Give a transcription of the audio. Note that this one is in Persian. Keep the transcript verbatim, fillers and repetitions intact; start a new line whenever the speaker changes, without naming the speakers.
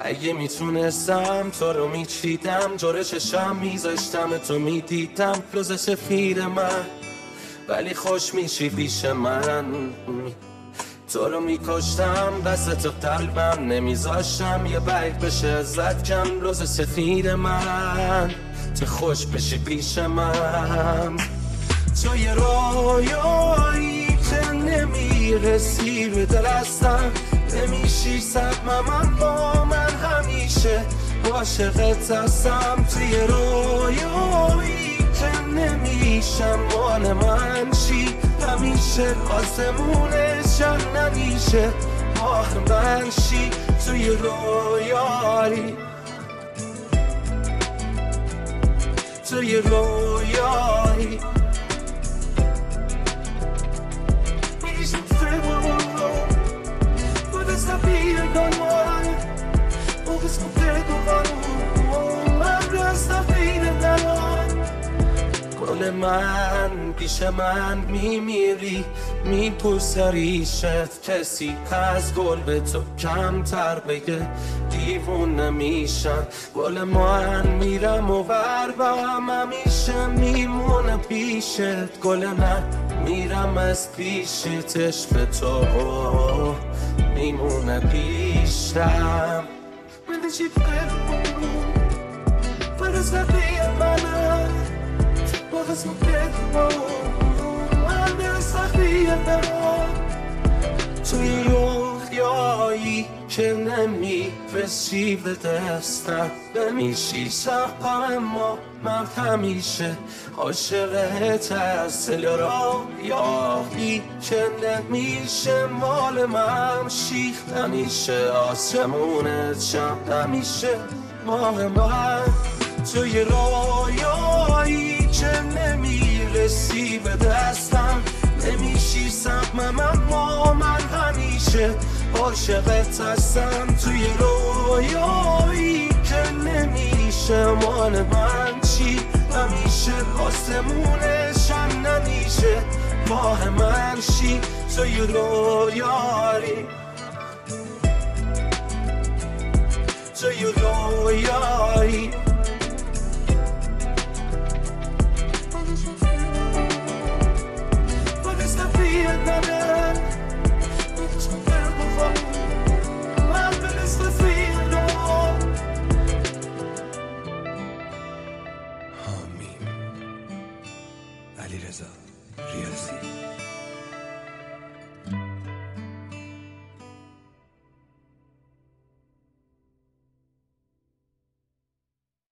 اگه میتونستم تو رو میچیدم، جور چشم میذاشتم تو میدیدم، روز سفید من ولی خوش میشی پیش من. تو رو میکشتم دست تو قلبم نمیذاشتم یه برگ بشه ازت کم، روز سفید من تو خوش بشی پیش من. تو یه رویایی که نمیرسی به دلستم، نمیشی سبم من با من همیشه عاشقت هستم. تو یه رویایی که نمیشم مال من چی، همیشه آسمونشم نمیشه آه من شی. تو یه رویایی تو یه رویایی sabia que não há o respeito para o abraço da vida da گل من پیش من میمیری میپوسریشت، کسی از گل به تو کمتر بگه دیوون نمیشن. گل من میرم و بر و هم همیشه میمونه پیشت، گل من میرم از پیشت عشق تو میمونه پیشم. من دیشی فرمون فرز نبیه منم وقت مکرم من دستخیه برم. توی رویایی که نمیرسی به دستم، نمیشی سخبر ما من همیشه عاشقت هست. رویایی که نمیشه مال من شی، نمیشه آسمونت شم نمیشه مال من. توی رویایی که نمیرسی به دستم، نمیشی سهم من با من همیشه عاشقت هستم. توی رویایی که نمیشه مال من چی، همیشه آسمونشم نمیشه ماه من شی. توی رویایی توی رویایی
علیرضا ریاضی.